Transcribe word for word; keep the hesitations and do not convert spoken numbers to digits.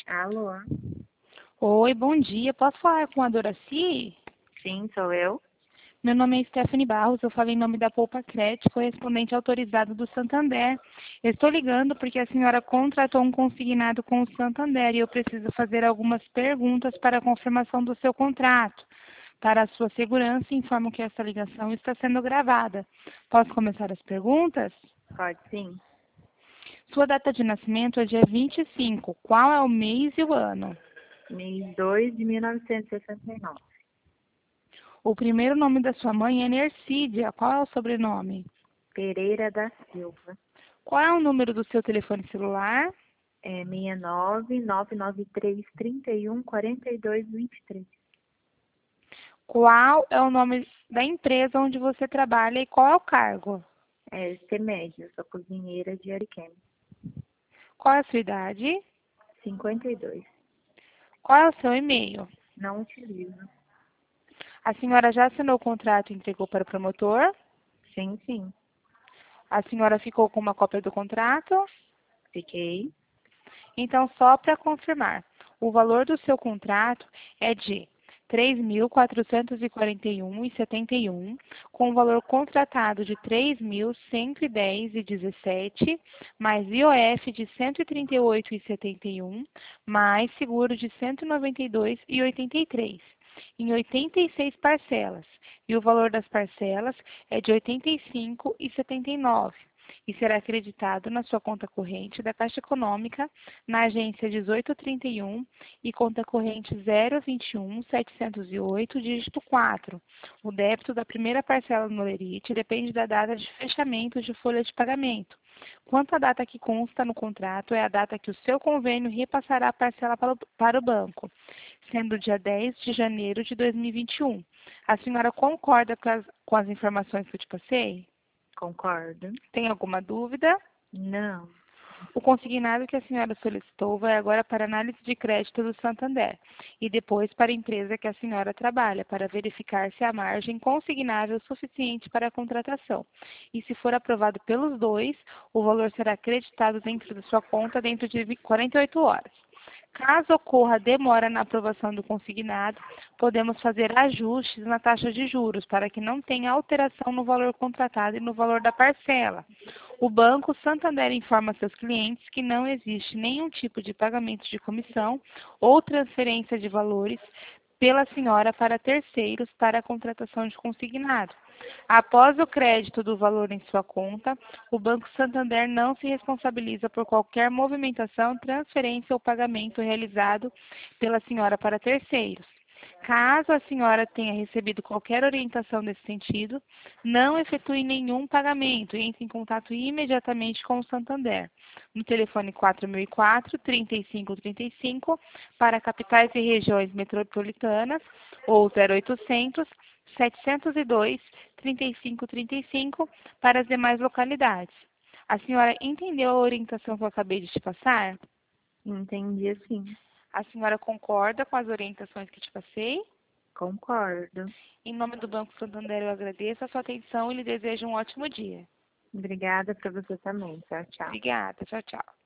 Alô? Oi, bom dia. Posso falar com a Doraci? Sim, sou eu. Meu nome é Stephanie Barros, eu falo em nome da Poupa Crédito, correspondente autorizado do Santander. Eu estou ligando porque a senhora contratou um consignado com o Santander e eu preciso fazer algumas perguntas para a confirmação do seu contrato. Para a sua segurança, informo que essa ligação está sendo gravada. Posso começar as perguntas? Pode sim. Sua data de nascimento é dia vinte e cinco. Qual é o mês e o ano? Mês dois de mil novecentos e sessenta e nove. O primeiro nome da sua mãe é Nercídia. Qual é o sobrenome? Pereira da Silva. Qual é o número do seu telefone celular? É seis nove nove nove três três um quatro dois dois três. Qual é o nome da empresa onde você trabalha e qual é o cargo? É C-Médio, sou cozinheira de Ariquemes. Qual é a sua idade? cinquenta e dois. Qual é o seu e-mail? Não utilizo. A senhora já assinou o contrato e entregou para o promotor? Sim, sim. A senhora ficou com uma cópia do contrato? Fiquei. Então, só para confirmar, o valor do seu contrato é de três mil quatrocentos e quarenta e um reais e setenta e um centavos, com o valor contratado de três mil cento e dez reais e dezessete centavos, mais I O F de cento e trinta e oito reais e setenta e um centavos, mais seguro de cento e noventa e dois reais e oitenta e três centavos, em oitenta e seis parcelas, e o valor das parcelas é de oitenta e cinco reais e setenta e nove centavos e será acreditado na sua conta corrente da Caixa Econômica, na agência dezoito trinta e um e conta corrente zero vinte e um setecentos e oito, dígito quatro. O débito da primeira parcela no Lerite depende da data de fechamento de folha de pagamento. Quanto à data que consta no contrato, é a data que o seu convênio repassará a parcela para o, para o banco, sendo o dia dez de janeiro de dois mil e vinte e um. A senhora concorda com as, com as informações que eu te passei? Concordo. Tem alguma dúvida? Não. O consignado que a senhora solicitou vai agora para análise de crédito do Santander e depois para a empresa que a senhora trabalha, para verificar se há margem consignável suficiente para a contratação. E se for aprovado pelos dois, o valor será acreditado dentro da sua conta dentro de quarenta e oito horas. Caso ocorra demora na aprovação do consignado, podemos fazer ajustes na taxa de juros para que não tenha alteração no valor contratado e no valor da parcela. O Banco Santander informa seus clientes que não existe nenhum tipo de pagamento de comissão ou transferência de valores pela senhora para terceiros para a contratação de consignado. Após o crédito do valor em sua conta, o Banco Santander não se responsabiliza por qualquer movimentação, transferência ou pagamento realizado pela senhora para terceiros. Caso a senhora tenha recebido qualquer orientação nesse sentido, não efetue nenhum pagamento e entre em contato imediatamente com o Santander, no telefone quatro mil e quatro, trinta e cinco trinta e cinco, para capitais e regiões metropolitanas, ou zero oitocentos, setecentos e dois, trinta e cinco trinta e cinco, para as demais localidades. A senhora entendeu a orientação que eu acabei de te passar? Entendi, sim. A senhora concorda com as orientações que te passei? Concordo. Em nome do Banco Santander, eu agradeço a sua atenção e lhe desejo um ótimo dia. Obrigada para você também. Tchau, tchau. Obrigada. Tchau, tchau.